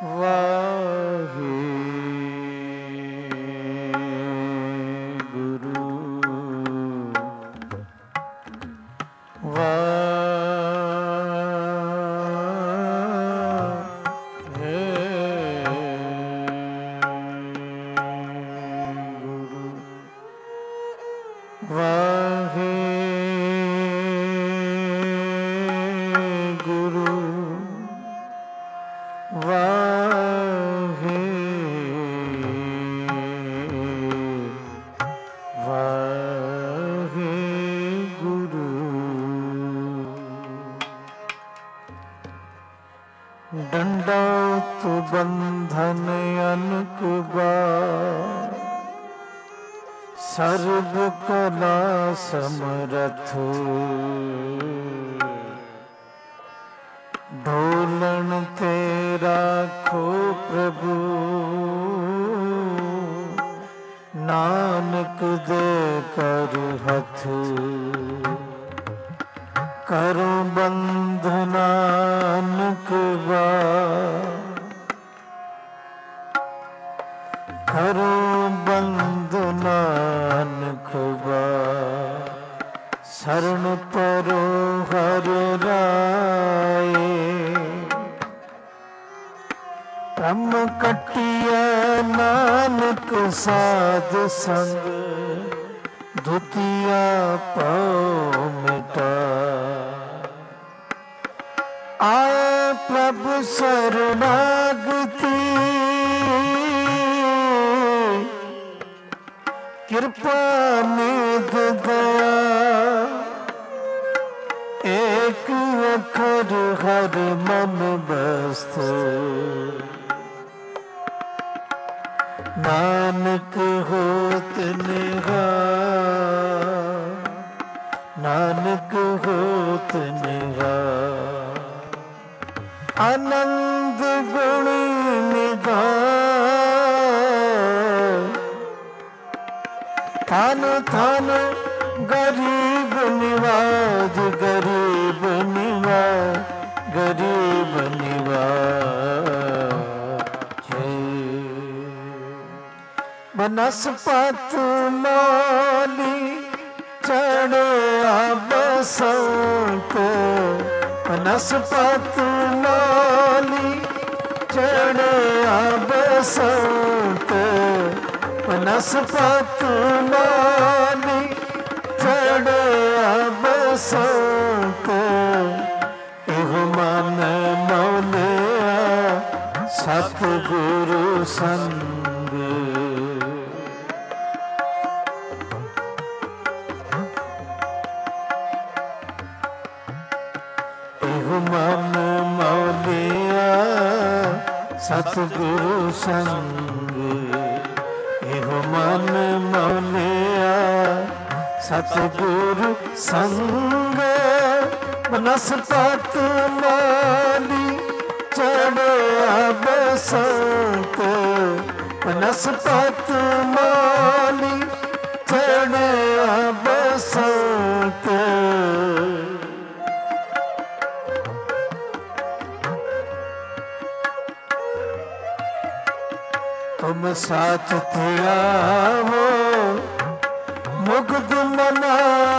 वाहे गुरु वाहे गुरु वाहे गुरु वाहे वाहे गुरु दंडौत बंधन अनक बार सर्व कला समरथ ढोलन तेरा खो प्रभु नानक दे कर हथ करो बंध नानक करो बंध नानक शरण परो हर राये ब्रह्म कटिया नानक साध संग द्वितीया पाओ मिटा आए प्रभु शरणागति कृपा निध दया एक अखर हर मन बस्त नानक होत निहार नानक होत निहार आनंद गुण निधान थान थान गरीब निवाज गरीब निवाज गरीब निवाज बनस्पत माली चढ़े बसंत बनस्पत माली चढ़े बसंत बनस्पत माली चढ़े बसंत एहो मन मौलिया सतगुरु संग एहो मन मौलिया सतगुरु संग एहो मन मौलिया सतगुरु संग बनस्पत माली चढ़े बसंत बनस्पत माली चढ़े बसंत तुम साथ थिया हो मुग्ध मना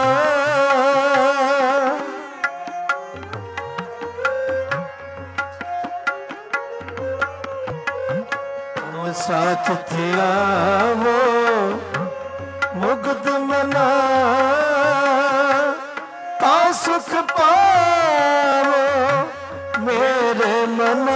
तुम साथ थिया हो मुग्ध मना ता सुख पाओ मेरे मना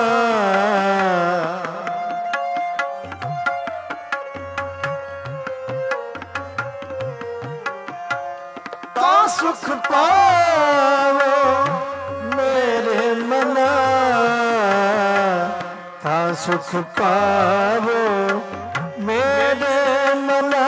सुख पाओ मेरे मना था सुख पाओ मेरे मना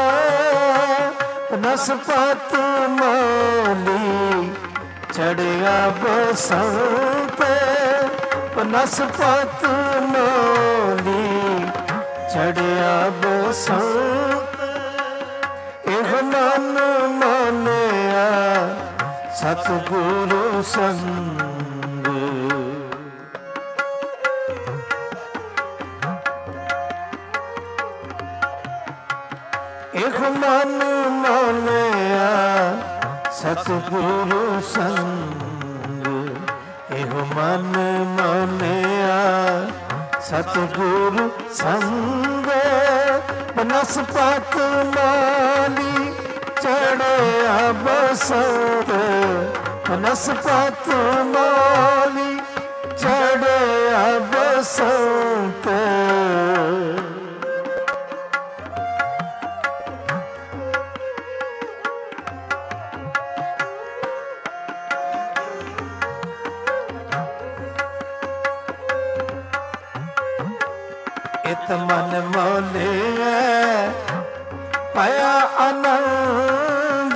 बनस्पत माली चढ़िया बसंत बनस्पत माली चढ़िया बसंत एह मन मानिया सतगुरु संग ਮਨ ਮਾਨਿਆ ਸਤਿਗੁਰੂ ਸੰਗ, ਇਹੋ ਮਨ ਮਾਨਿਆ ਸਤਿਗੁਰੂ ਸੰਗ। ਬਨਸਪਤ ਮਾਲੀ ਚੜਿਆ ਬਸੰਤ, ਬਨਸਪਤ ਮਾਲੀ ਚੜਿਆ ਬਸੰਤ। ਇਤ ਮਨ ਮੋਲਿਆ ਪਾਇਆ ਆਨੰਦ,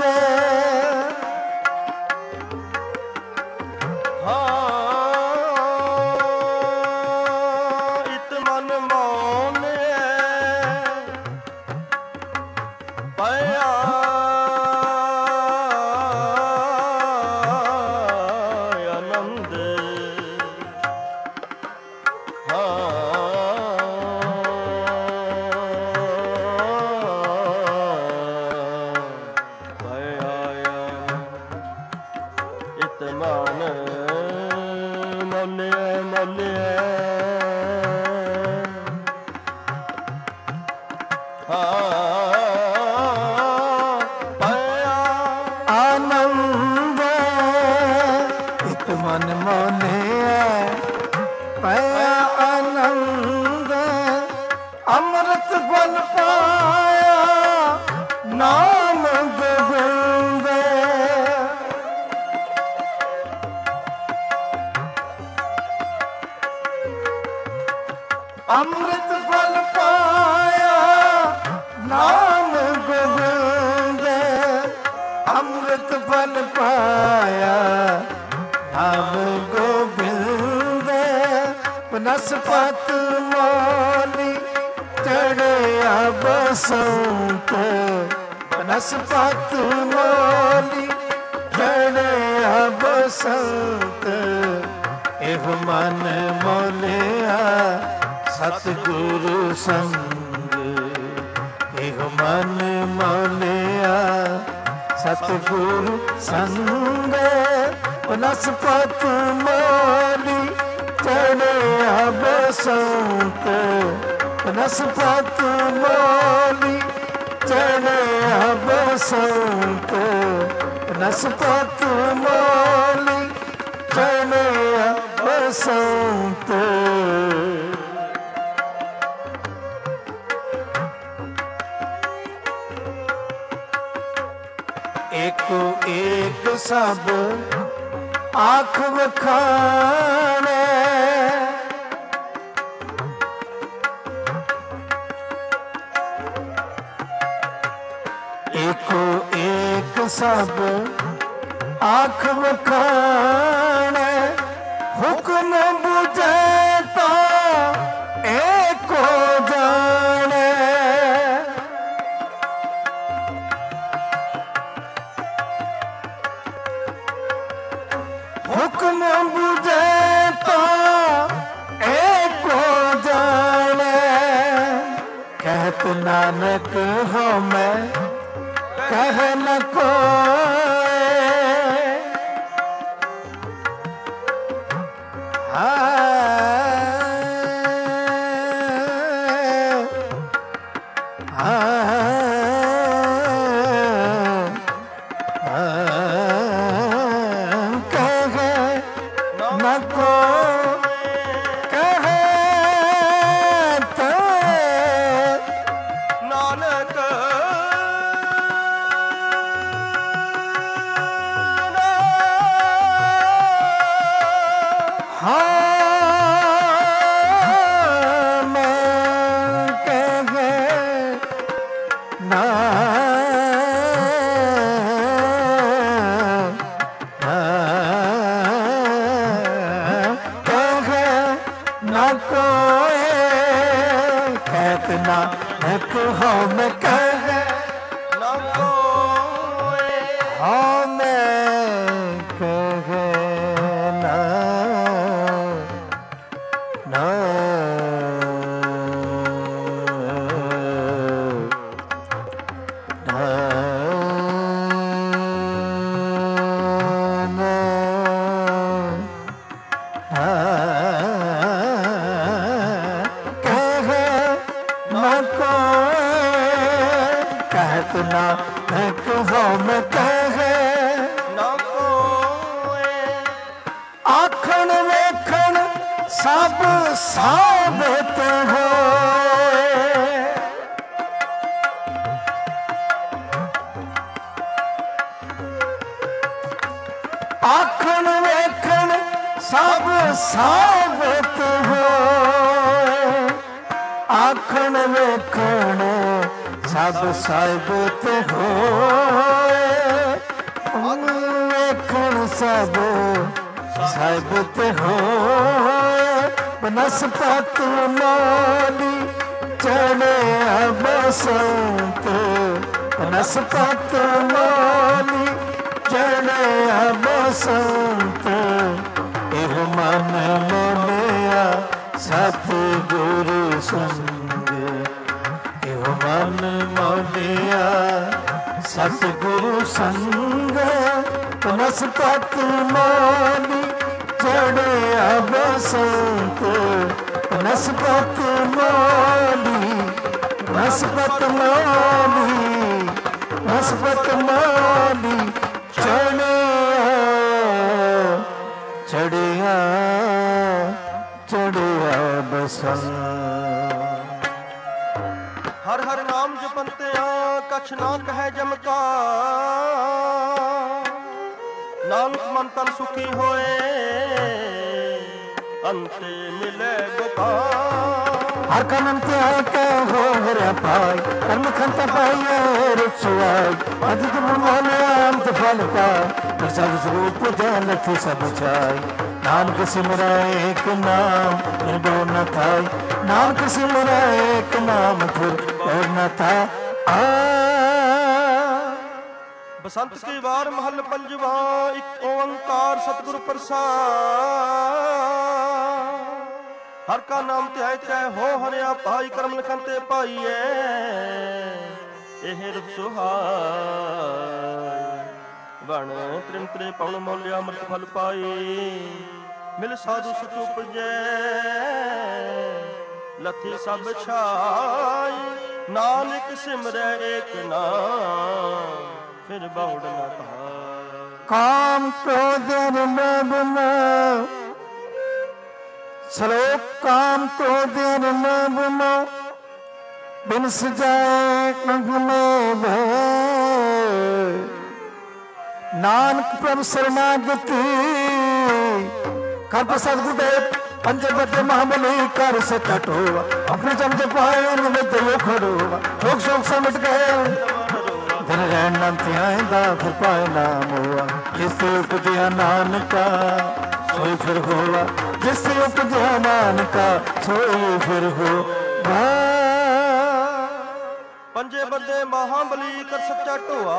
ਇਤ ਮਨ ਮੋਲਿਆ ਪਾਇਆ ਆਨੰਦ। ਆਨੰਦ ਇਤ ਮਨ ਮੋਲਿਆ ਪਾਇਆ ਆਨੰਦ। ਅੰਮ੍ਰਿਤ ਫਲ ਪਾਇਆ ਨਾਮ ਗੋਬਿੰਦ, ਅੰਮ੍ਰਿਤ ਫਲ ਪਾਇਆ ਨਾਮ ਗੋਬਿੰਦ, ਅੰਮ੍ਰਿਤ ਫਲ ਪਾਇਆ ਨਾਮ ਗੋਬਿੰਦ। ਬਨਸਪਤ ਮਾਲੀ ਚੜਿਆ ਬਸੰਤ, ਬਨਸਪਤ ਮਾਲੀ ਚੜਿਆ ਬਸੰਤ। ਇਹੋ ਮਨ ਮੋਲਿਆ ਸਤਿਗੁਰੂ ਸੰਗ, ਇਹੋ ਮਨ ਮੋਲਿਆ ਸਤਿਗੁਰੂ ਸੰਗ। ਬਨਸਪਤ ਮਾਲੀ ਚੜਿਆ ਬਸੰਤ, ਬਨਸਪਤ ਮਾਲੀ ਚੜਿਆ ਬਸੰਤ, ਬਨਸਪਤ ਮਾਲੀ ਚੜਿਆ ਬਸੰਤ। ਏਕੋ ਏਕ ਸਭ ਆਖ ਵਖਾਣੈ, ਏਕੋ ਏਕ ਸਭ ਆਖ ਵਖਾਣੈ। ਹੁਕਮ ਬੁਝੈ ਤਾਂ ਏਕੋ ਜਾਣੈ, ਹੁਕਮ ਬੁਝੈ ਤਾਂ ਏਕੋ ਜਾਣੈ। ਕਹਿਤ ਨਾਨਕ ਹਉ ਮੈਂ ਕਹਿ ਨ ਕੋਇ, ਨਾਨਕ ਹਉ ਮੈਂ ਕਹੈ ਨਾ ਕੋਇ, ਹਉ ਮੈਂ ਕਹੈ ਨਾ ਨਾ ਆਖਣ ਵੇਖਣ ਸਭ ਸਾਬਤ ਹੋਏ। ਆਖਣ ਵੇਖਣ ਸਭ ਸਾਬਤ ਹੋਏ। ਆਖਣ ਵੇਖਣ ਸਭ ਸਾਬਤ ਹੋਏ। ਵੇਖਣ ਸਭ ਸਾਬਤ ਹੋਏ। ਬਨਸਪਤ ਮਾਲੀ ਚੜਿਆ ਬਸੰਤ। ਬਨਸਪਤ ਮਾਲੀ ਚੜਿਆ ਬਸੰਤ। ਇਹ ਮਨ ਮੋਲਿਆ ਸਤਿਗੁਰੂ ਸੰਗ। ਇਹ ਮਨ ਮੋਲਿਆ ਸਤਿਗੁਰੂ ਸੰਗ। ਬਨਸਪਤ ਮਾਲੀ ਚੜਿਆ ਬਸੰਤ। ਬਨਸਪਤ ਮਾਲੀ ਬਨਸਪਤ ਮਾਲੀ ਬਨਸਪਤ ਮਾਲੀ ਚੜਿਆ ਚੜਿਆ ਬਸੰਤ। ਹਰ ਹਰ ਨਾਮ ਜਪੰਤਿਆ ਕਛ ਨਾ ਕਹਿ ਜਮਕਾ। ਨਾਨਕ ਮਨ ਤਨ ਸੁਖੀ ਹੋਏ ਅੰਤੇ ਮਿਲੇ ਗੋਪਾਲ। ਹਰ ਕਨਮ ਤੇ ਕਹਿ ਹੋ ਹਰਿਆ ਪਾਈ। ਕਰਮ ਖੰਤ ਪਾਈਏ ਰੁਚਾਈ। ਅਜ ਤੁਮ ਮੋਲਿਆ ਅੰਤ ਫਲ ਪਾਈ। ਸਭ ਸਰੂਪ ਜਨਤ ਸਭ ਛਾਈ। ਨਾਨਕ ਸਿਮਰੈ ਏਕ ਨਾਮ ਨਿਰਭਉ ਨ ਥਾਈ। ਨਾਨਕ ਸਿਮਰੈ ਏਕ ਨਾਮ ਫਿਰ ਨ ਥਾਈ। ਬਸੰਤ ਕੀ ਵਾਰ ਮਹਲ ਪੰਜਵਾ। ਇੱਕ ਓੰਕਾਰ ਸਤਿਗੁਰ ਪ੍ਰਸਾਦ। ਹਰ ਕਾ ਨਾਮ ਧਿਆਇ ਧਿਆਇ ਹੋ ਹਰਿਆ ਭਾਈ। ਕਰਮ ਲਿਖਨ ਤੇ ਪਾਈਐ ਇਹ ਰੁਖ ਸੁਹਾਈ। ਵਣ ਤ੍ਰਿਣ ਤ੍ਰੇ ਪਵਨ ਮੋਲਿਆ ਅੰਮ੍ਰਿਤ ਫਲ ਪਾਈ। ਮਿਲ ਸਾਧੂ ਸੁਖ ਉਪਜੈ ਲੱਥੀ ਸਭ ਛਾਈ। ਨਾਨਕ ਸਿਮਰੈ ਏਕ ਨਾਮ ਫਿਰ ਬਉੜ ਨਾ ਪਾਈ। ਕਾਮ ਕ੍ਰੋਧ ਲੋਭ ਮੋਹ। ਸਲੋਕ ਕਾਮ ਕ੍ਰੋਧ ਲੋਭ ਮੋਹ। ਬਿਨ ਸਜਾਏ ਕੰਗ ਮੇ ਭੈ। ਨਾਨਕ ਪ੍ਰਭ ਸਰਨਾਗਤੀ ਕਰ ਸਤਿਗੁਰ ਦੇ ਪੰਜ ਬੱਦੇ ਮਹਾਬਲੀ ਕਰ ਸਕਟ ਹੋਵਾ। ਆਪਣੇ ਚਮਚ ਪਾਏ ਨਿਮਿਤ ਲੋ ਖੜੋਵਾ। ਲੋਕ ਸ਼ੋਕ ਸਮਟ ਗਏ ਦਿਨ ਰਹਿਣ ਨਾ ਧਿਆਇਂਦਾ ਫਿਰ ਪਾਏ ਨਾਮ ਹੋਆ। ਜਿਸ ਤੇ ਉਪਜਿਆ ਨਾਨਕਾ ਸੋਈ ਫਿਰ ਹੋਵਾ। ਜਿਸ ਤੇ ਉਪਜਿਆ ਨਾਨਕਾ ਸੋਈ ਫਿਰ ਹੋਵਾ। ਪੰਜੇ ਬੱਦੇ ਮਹਾਬਲੀ ਕਰ ਸੱਚਾ ਢੋਆ।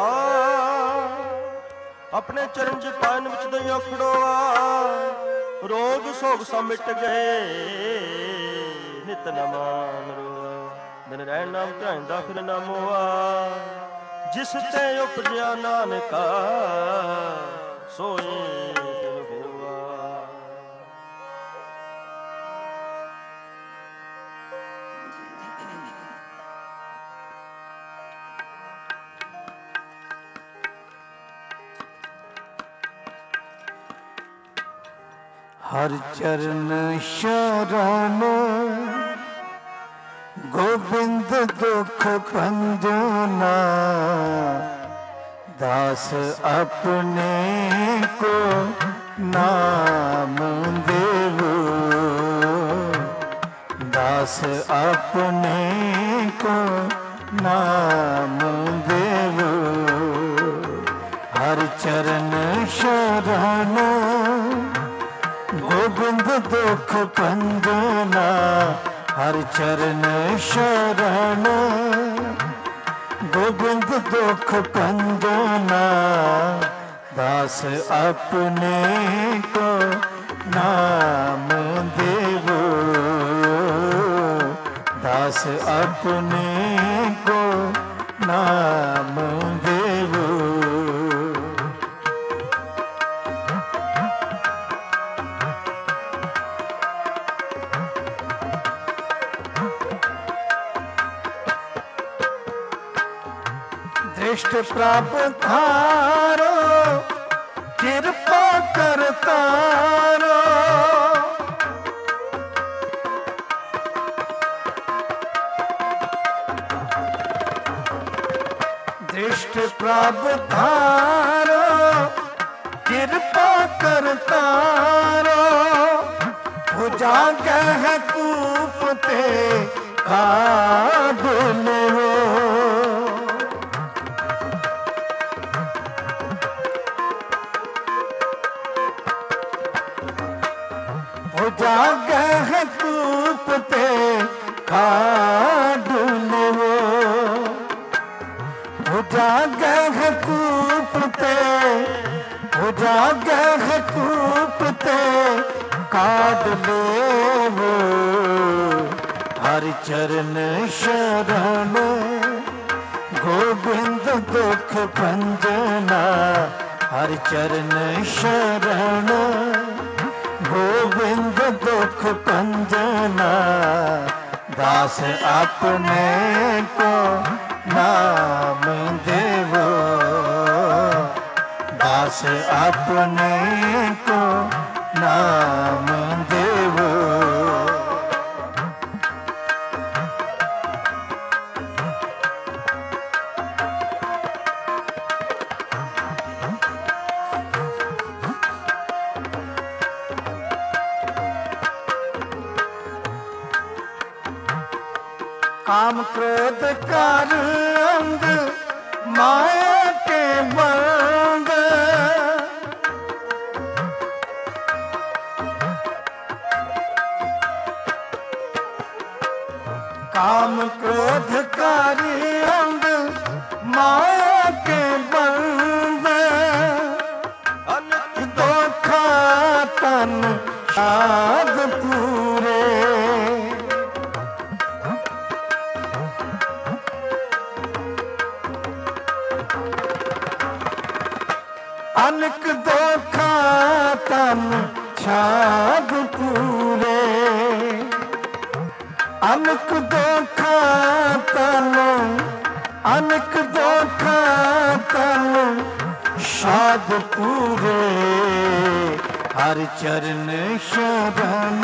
ਆਪਣੇ ਚਰਨ ਚ ਪਾਇਨ ਵਿੱਚ ਦਈਆ ਖੜੋਆ। ਰੋਗ ਸੋਗ ਸਭ ਮਿਟ ਗਏ ਨਿਤ ਨਮਾਨ ਰੋਆ। ਦਿਨ ਰਹਿਣ ਨਾਮ ਧਿਆਇਂਦਾ ਫਿਰ ਨਾਮ ਹੋਆ। ਜਿਸ ਤੇ ਉਪਜਿਆ ਨਾਨਕਾ ਸੋਈ ਫਿਰ ਹੋਆ। ਹਰ ਚਰਨ ਸ਼ਰਨ ਗੋਬਿੰਦ ਦੁਖ ਭੰਜਨਾ। दास अपने को नाम देवो। दास अपने को नाम देवो। हर चरण शरण गोविंद दुख भंजना। हर चरण शरण गोविंद दुख भंजना। दास अपने को नाम देवो। दास अपने को नाम देवो। दृष्ट प्राप्त थारो कृपा करतारो। प्रभ थारो कृपा करतारो हो जागे है कूपते काबले हो जागे है कूपते काबले हो जागे है कूपते हो जागे है कूपते काट ले वो हर चरण शरण गोविंद दुख भंजना हर चरण शरण गोविंद दुख भंजना दास अपने को नाम देवो दास अपने को नाम देवो काम क्रोध कर अंग माया के बंद काम क्रोध कारी अंग माया के बंद अनक दोखा तन शाद पूरे अनक दोखा तन शाद पूरे अनक दोखा तन अनक दोखा तन शाद पूरे हर चरण शरण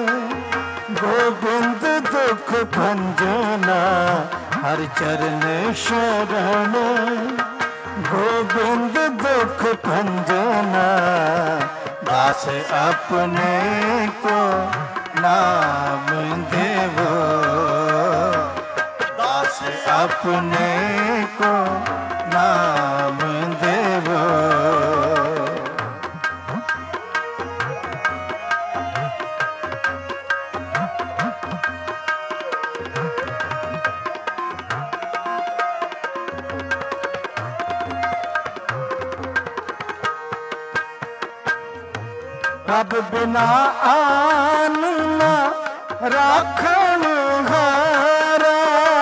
गोविंद दुख भंजना हर चरण शरण गोविंद दुख भंजना दास अपने को नाम देवो दास अपने को नाम देवो प्रभ बिना आन ना राखण हारा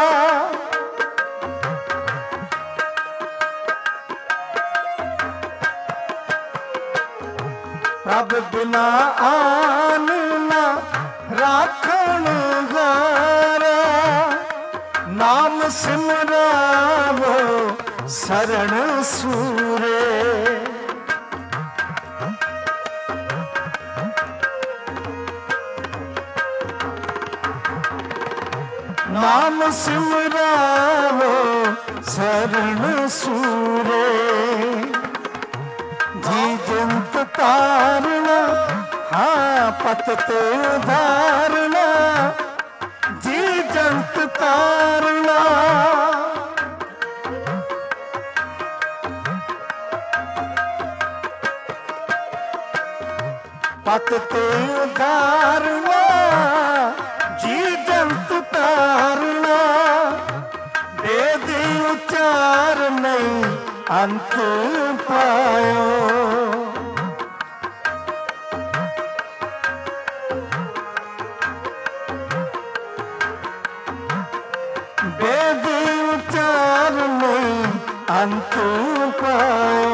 प्रभ बिना आन ना राखण हारा नाम सिमरावो शरण सूरे नाम सिमरावो शरण सूरे जी जंत तारना हाँ पतते धारना जी जंत तारना पतते धारना जी जंत तारना वेद उच्चार नहीं अंत पायो वेद उच्चार नहीं अंत पायो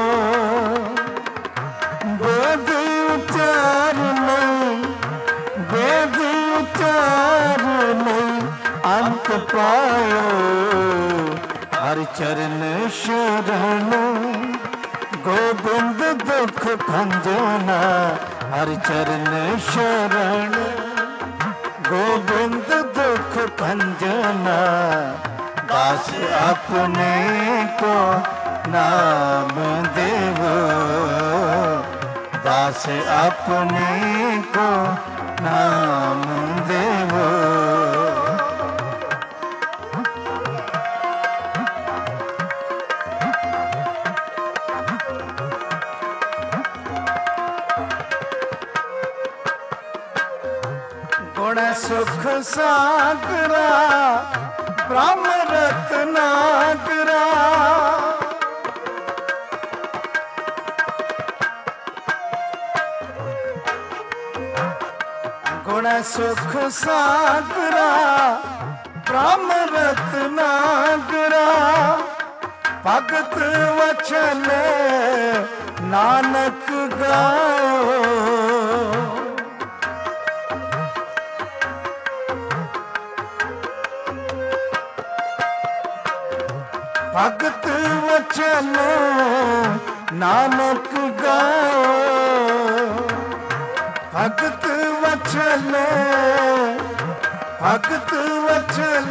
वेद उच्चार नहीं वेद उच्चार नहीं अंत पायो हर चरण शरण गोविंद दुख भंजना हर चरण शरण गोविंद दुख भंजना दास अपने को नाम देवो, दास अपने को नाम देवो। गुण सुख सागरा ब्रह्म रत्नागरा, गुण सुख सागरा ब्रह्म रत्नागरा, भगत वचन नानक गायो। भगत वचन नानक गायो, भगत वचन, भगत वचन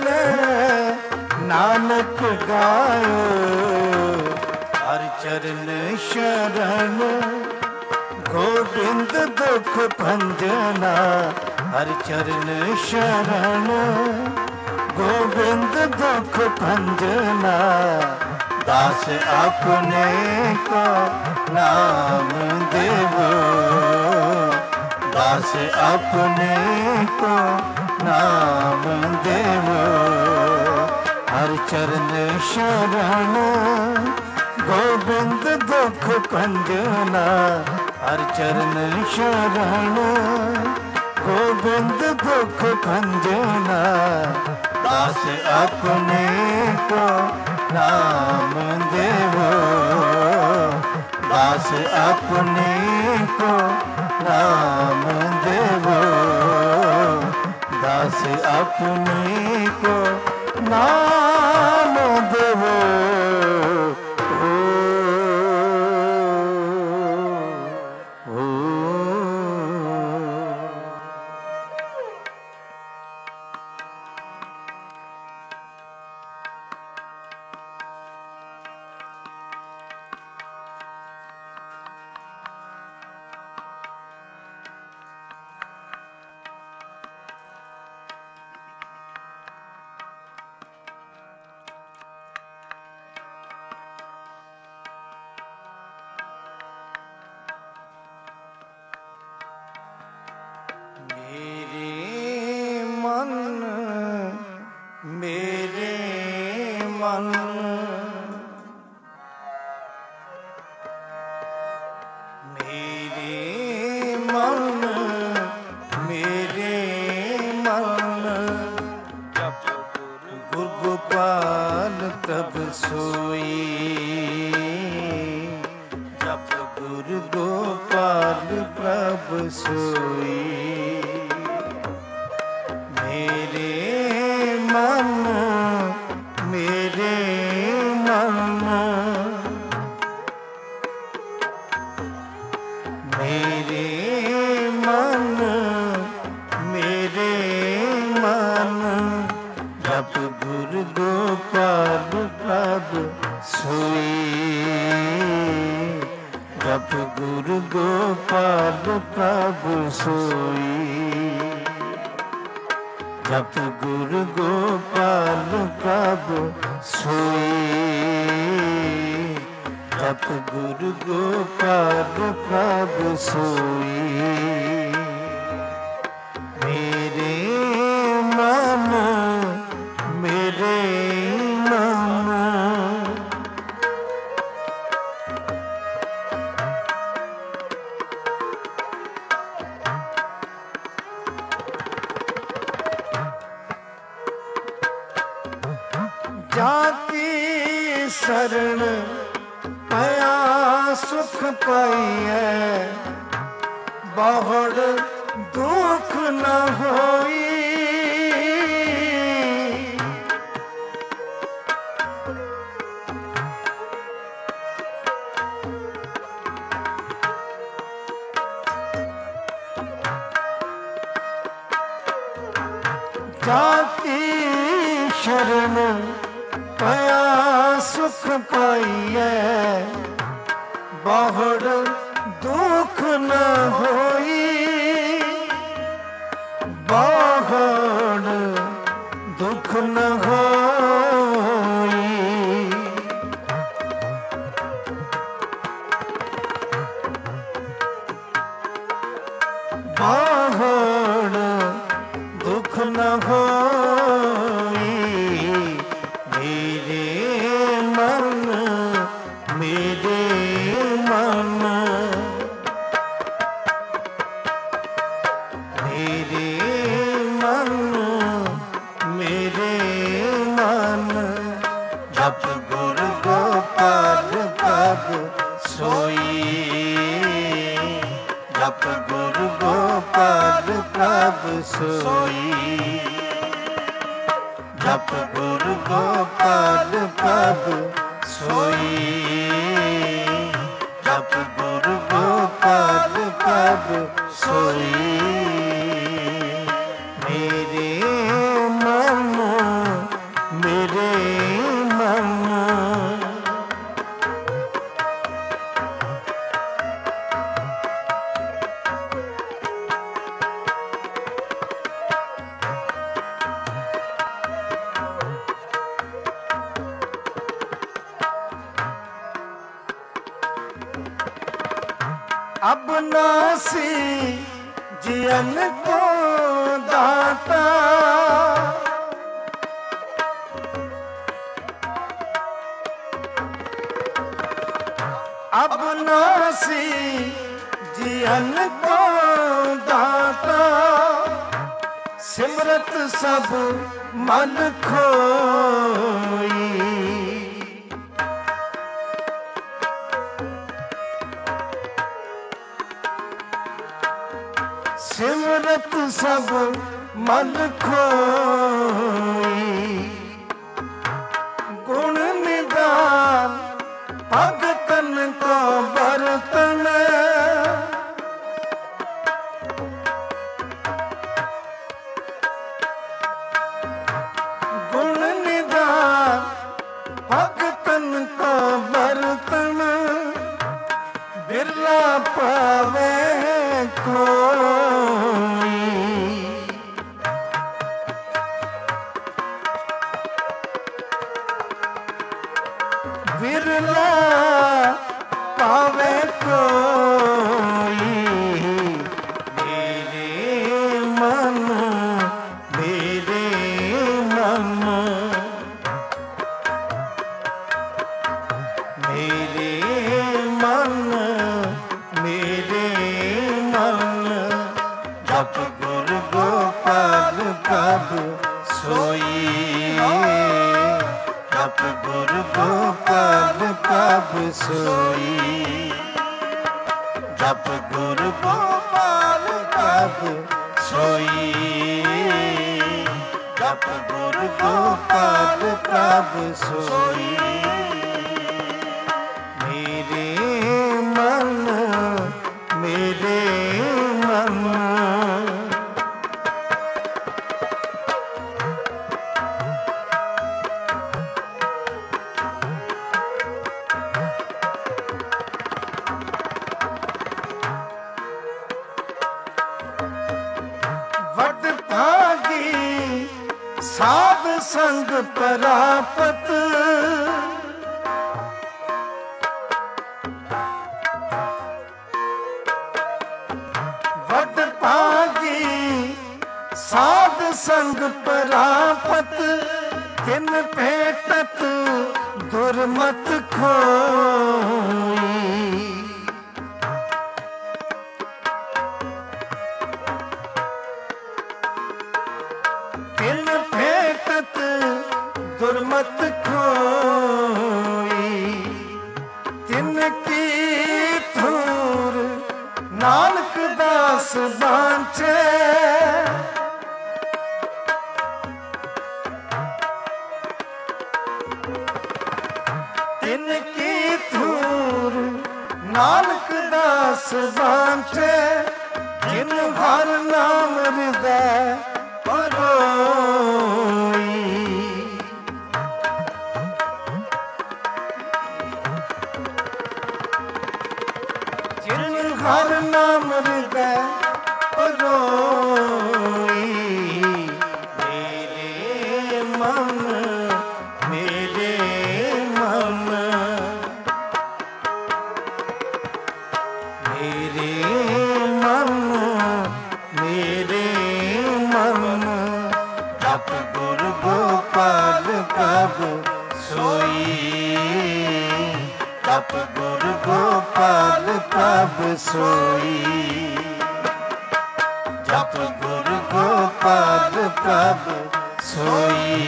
नानक गायो। हर चरण शरण गोविंद दुख भंजना, हर चरण शरण गोविंद दुख भंजना, दास अपने को नाम देवो, दास अपने को नाम देवो। हर चरण शरण गोविंद दुख भंजना, हर चरण शरण गोविंद दुख भंजना, दास अपने को नाम देवो, दास अपने को नाम देवो, दास अपने को नाम देवो। जाकी शरण पया सुख पाइए, बहुत दुख न होई। जाकी शरण पया सुख पाइए बहुड़ दुख न होई बहुड़ दुख न होई बहुड़ दुख न होई मेरे मन मेरे मन मेरे मन मेरे मन जप गुर गोपाल पग सोई जप गुर गोपाल प्रभ सोई जप गुर गोपाल प्रभ सोई जप गुर गोपाल प्रभ सोई मेरे मन मेरे मन अब नासी जियन को दाता अब नासी जियन को दाता सिमरत सब मन खोई सिमरत सब मन खोई गुण निदान भगतन को बरतन गुण निदान भगतन को बरतन बिरला पावे कोई बिरला पावे कोई मेरे मन मेरे मन मेरे मन मेरे मन जप गुर गोपाल प्रभ सोई जप गुर गोपाल प्रभ सोई जप गुर गोपाल प्रभ सोई जप गुर गोपाल प्रभ सोई मेरे मन मेरे मन वड भागी साध संग परापत वड भागी साध संग परापत तिन भेटत दुर्मत खोई तिन भेटत दुर्मत खोई तिन की धूर नानक दास बांचे तिन की धूर नानक दास बांचे जिन हर नाम हृदय परोई सोई। जप गुरु गोपाल प्रभु सोई।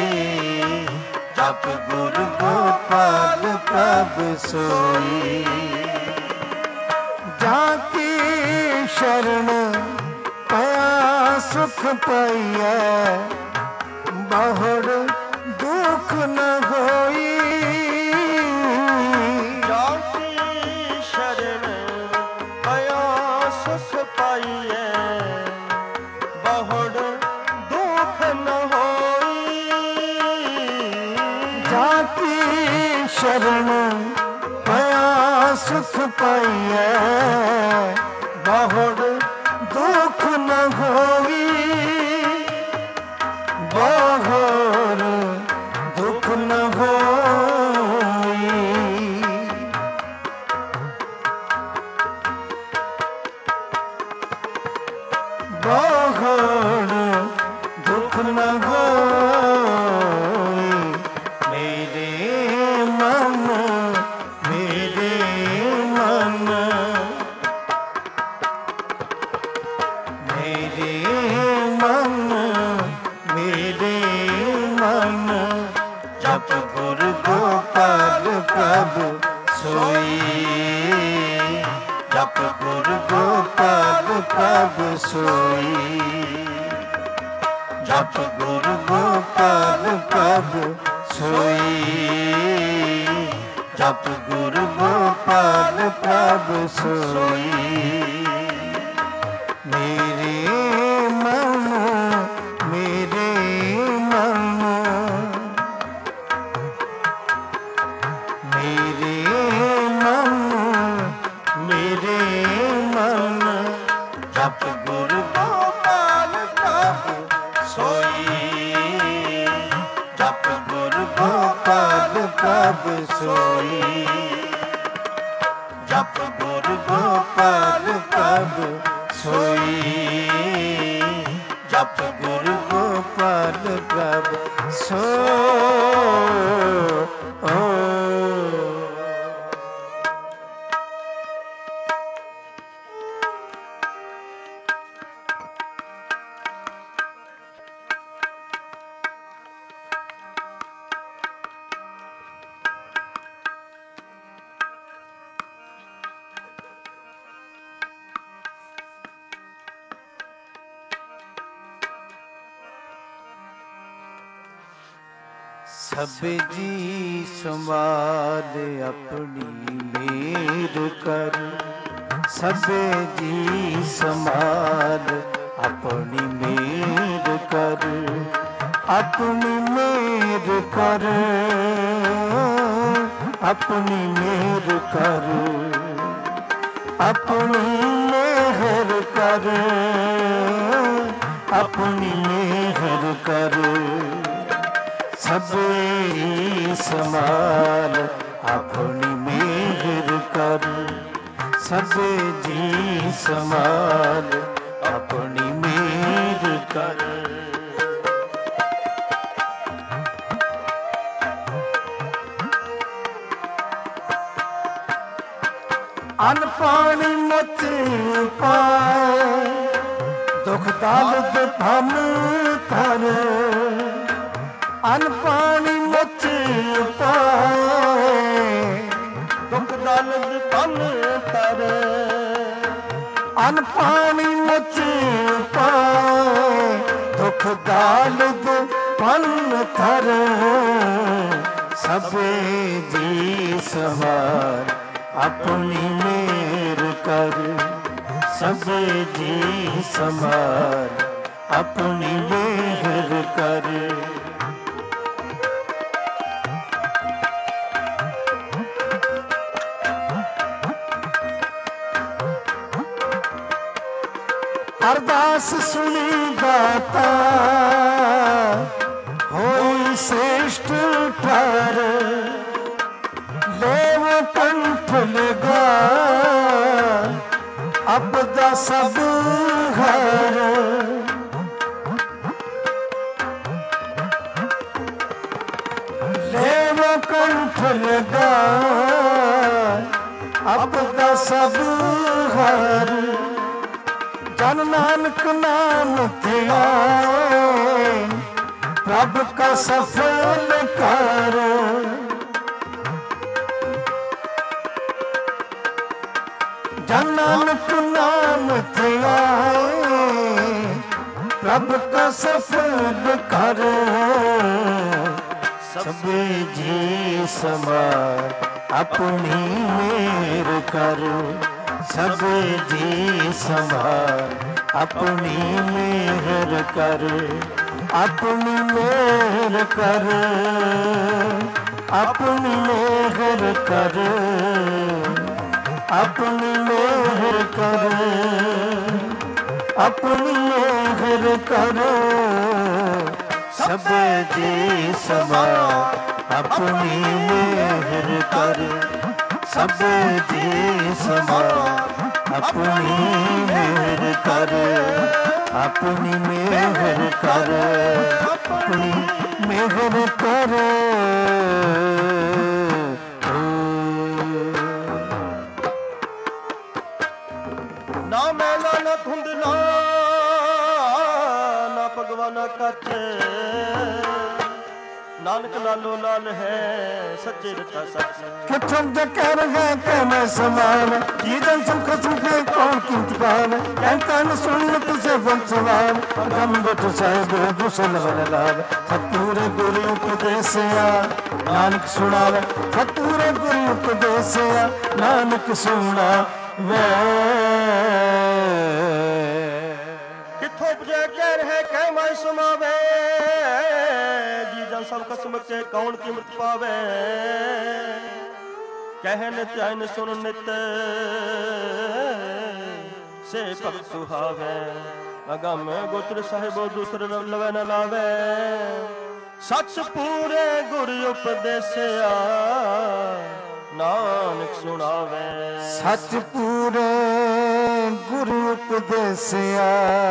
जप गुरु गोपाल प्रभु सोई। जाकी शरण पया सुख पाइया बहुड़ दुख न होई। जाकी शरण पया सुख पाइए बहुड़ दुख न होई। जाकी शरण पया सुख पाइए बहुड़ दुख न होई। बहुड़ दुख न होई। बहुड़ दुख न होई। मेरे मन मेरे मन मेरे मन मेरे मन जप गुरु गोपाल प्रभु सोई। जप गुरु गोपाल प्रभु सोई। जप गुरु गोपाल प्रभु सोई। जप गुरु गोपाल प्रभु सोई। मेरे मन मेरे मन मेरे मन मेरे मन जप गुरु गोपाल प्रभु सोई। जप गुरु गोपाल प्रभु सोई। जप गुरु गोपाल प्रभु सोई। जप गुरु गोपाल प्रभु सोई। सब जी संभाल अपनी मेर कर। सब जी संभाल अपनी मेर कर। अपनी मेर कर। अपनी मेर कर। अपनी मेहर कर। अपनी मेहर कर। सबे समाल अपनी मेहर कर। सबे जी समाल अपनी मेहर कर। अन पानी मत पाए दुख दालत फन कर। अन पानी मच पाए दुख दालत फन कर। अन पानी मच पाए दुख दालत फन कर। सबे जी सवार अपनी मेर कर। सबे जी समार अपनी मेहर कर। अरदास सुनी दाता होई श्रेष्ठ ठहर। लेव कंठ लगा अपदा सब घर। लेव कंठ लगा अपदा सब घर जन नानक नाम ध्याए प्रभु का सफल कर जन नानक नाम ध्याए प्रभु का सफल कर सबे जी समार अपनी मेर कर सबे जी समार अपनी मेहर कर अपनी मेहर कर अपनी मेहर कर अपनी मेहर कर अपनी मेहर कर सब जी समार अपनी मेहर कर सब जी समार अपनी मेहर कर अपनी मेहर कर अपनी मेहर कर ना मैला ना धुंधला ना भगवाना कच नानक लालो लाल है सच्चे रता सच किथों दे कर गए के मैं समान जीवन सुख सुखे कौन कीमतगान कहता न सुन तुझे बंसवान गम बट साहिब गुसल वन लाभ सतूरे गुरु उपदेसिया नानक सुनावे सतूरे गुरु उपदेसिया नानक सुना वे किथों उपजे कह रहे कह मैं सुनावे सब कसम के कौन कीमत पावे कह नित आइन सुन नित से भगत सुहावे अगम गोत्र साहिबो दूसर लवे न लावे सच पूरे गुर उपदेसिया नानक सुनावे सच पूरे गुरु उपदेसिया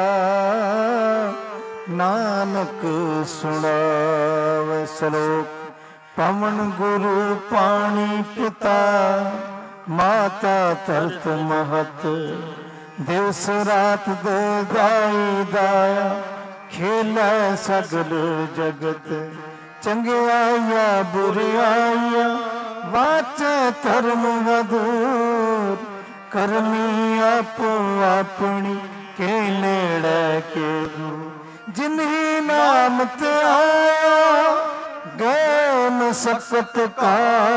नानक सुनावे श्लोक पवन गुरु पानी पिता माता तरत महत दिवस रात दे दाई दाया खेला सगल जगत चंगियाया बुरियाया वाचे धर्म वधूर करनी आपो अपनी के नेड़े के दूर जिन्हीं नाम ते आया गए मसकत का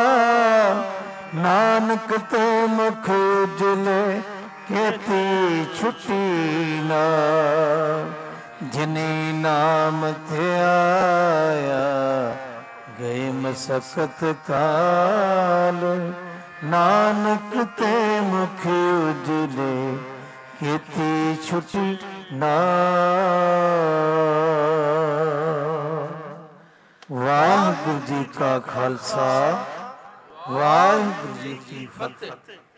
नानक ते मुख उजले खेती छुट्टी ना जिन्हीं नाम ते आया गए मसकत काल नानक ते मुख उजले खेती छुट्टी ना वाहिगुरु जी का खालसा वाहिगुरु जी की फतेह।